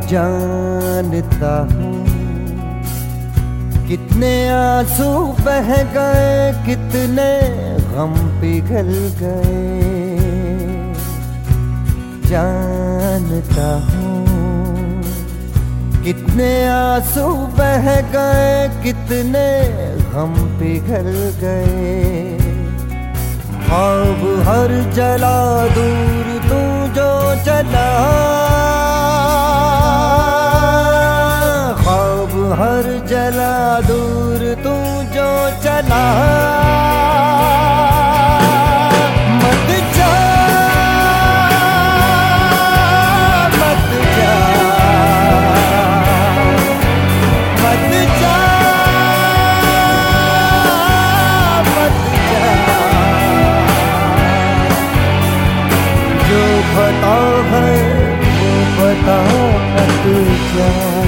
जानता हूँ कितने आंसू बह गए, कितने गम पिघल गए। जानता हूँ कितने आंसू बह गए, कितने गम पिघल गए। ख्वाब हर जला दूर तू जो चला, ख्वाब हर जला दूर तू जो चला। मत जा मत जा मत जा मत जा, जो पता है वो पता मत जा।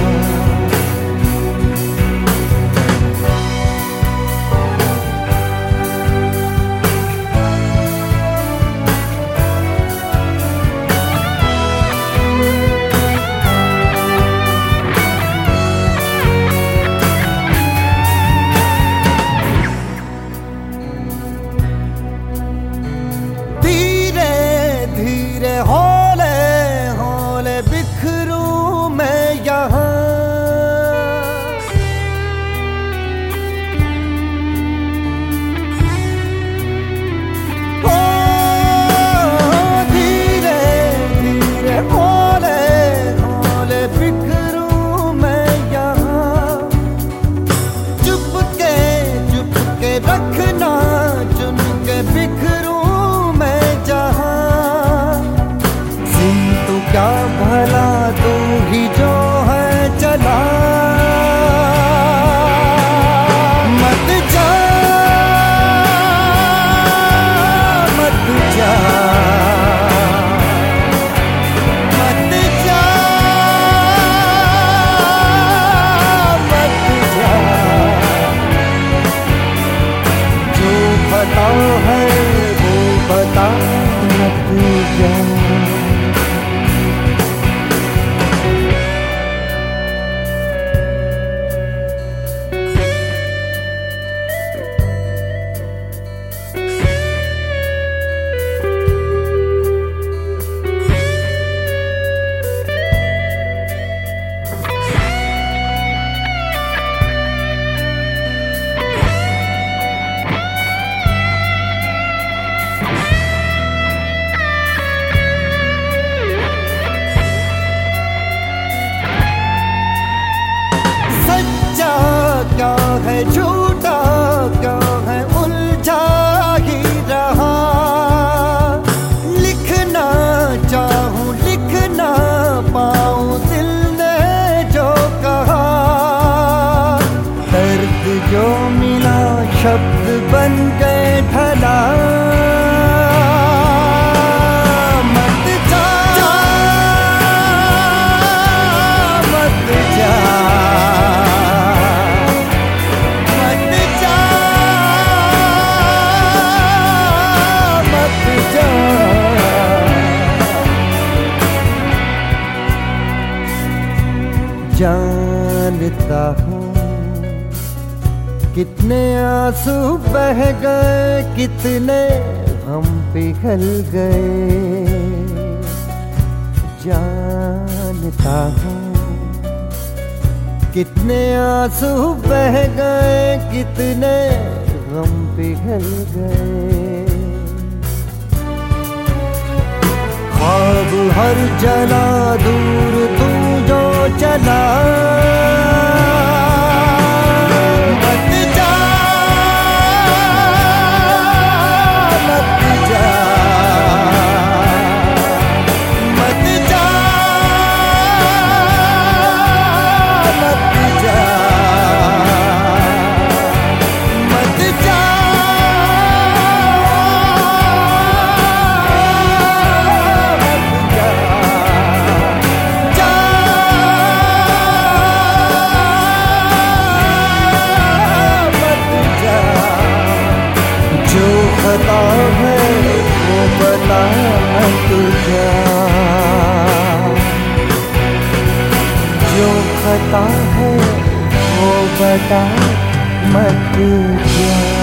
हौले हौले बिखरूं मैं यहाँ, ओ धीरे धीरे हौले हौले बिखरूं मैं यहाँ। चुपके रखना चुन के बिखरूं मैं जहाँ। तू क्या भला तू ही जो है चला। मत जा मत जा मत जा मत जा, जो पता है वो पता मत जा। क्या है झूठा क्या है उलझा ही रहा। लिखना चाहूं लिख ना पाऊं दिल ने जो कहा। दर्द जो मिला शब्द बन गए ढला। मत जा मत जा जानता हूँ कितने आंसू बह गए, कितने गम पिघल गए। जानता हूँ कितने आंसू बह गए, कितने गम पिघल गए। ख्वाब हर जला दूर तू जो चला। मत जा मत जा मत जा मत जा मत जा। पता है वो पता तुझे। बता मत जा।